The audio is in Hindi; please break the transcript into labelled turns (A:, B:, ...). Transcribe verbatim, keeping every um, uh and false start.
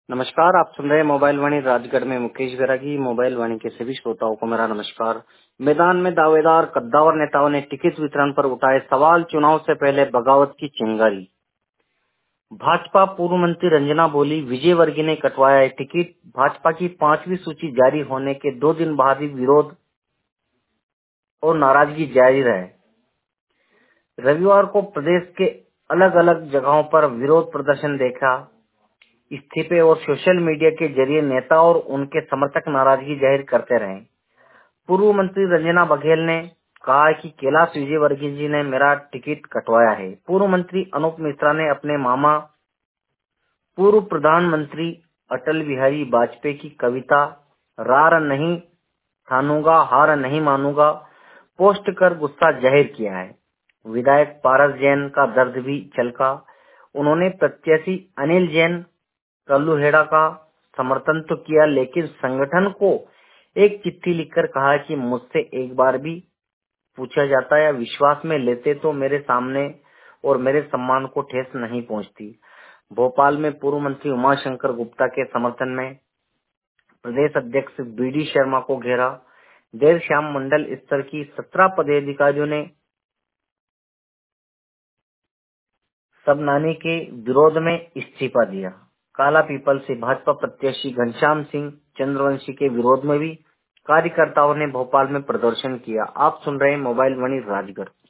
A: नमस्कार, आप सुन रहे हैं मोबाइल वाणी राजगढ़ में मुकेश बैरागी। मोबाइल वाणी के सभी श्रोताओं को मेरा नमस्कार। मैदान में दावेदार कद्दावर नेताओं ने टिकट वितरण पर उठाए सवाल, चुनाव से पहले बगावत की चिंगारी। भाजपा पूर्व मंत्री रंजना बोली, विजय वर्गीय ने कटवाया है टिकट। भाजपा की पांचवी सूची जारी होने के दो दिन बाद ही विरोध और नाराजगी जारी रहे। रविवार को प्रदेश के अलग अलग जगहों पर विरोध प्रदर्शन देखा। इस्तीफे और सोशल मीडिया के जरिए नेता और उनके समर्थक नाराजगी जाहिर करते रहे। पूर्व मंत्री रंजना बघेल ने कहा कि कैलाश विजयवर्गीय जी ने मेरा टिकट कटवाया है। पूर्व मंत्री अनूप मिश्रा ने अपने मामा पूर्व प्रधानमंत्री अटल बिहारी वाजपेयी की कविता रार नहीं ठानूंगा हार नहीं मानूंगा पोस्ट कर गुस्सा जाहिर किया है। विधायक पारस जैन का दर्द भी छलका। उन्होंने प्रत्याशी अनिल जैन कल्लूहेड़ा का समर्थन तो किया, लेकिन संगठन को एक चिट्ठी लिखकर कहा कि मुझसे एक बार भी पूछा जाता या विश्वास में लेते तो मेरे सामने और मेरे सम्मान को ठेस नहीं पहुंचती। भोपाल में पूर्व मंत्री उमाशंकर गुप्ता के समर्थन में प्रदेश अध्यक्ष बी डी शर्मा को घेरा। देर शाम मंडल स्तर की सत्रह पदाधिकारियों ने सबनानी के विरोध में इस्तीफा दिया। काला पीपल से भाजपा प्रत्याशी घनश्याम सिंह चंद्रवंशी के विरोध में भी कार्यकर्ताओं ने भोपाल में प्रदर्शन किया। आप सुन रहे हैं मोबाइल वाणी राजगढ़।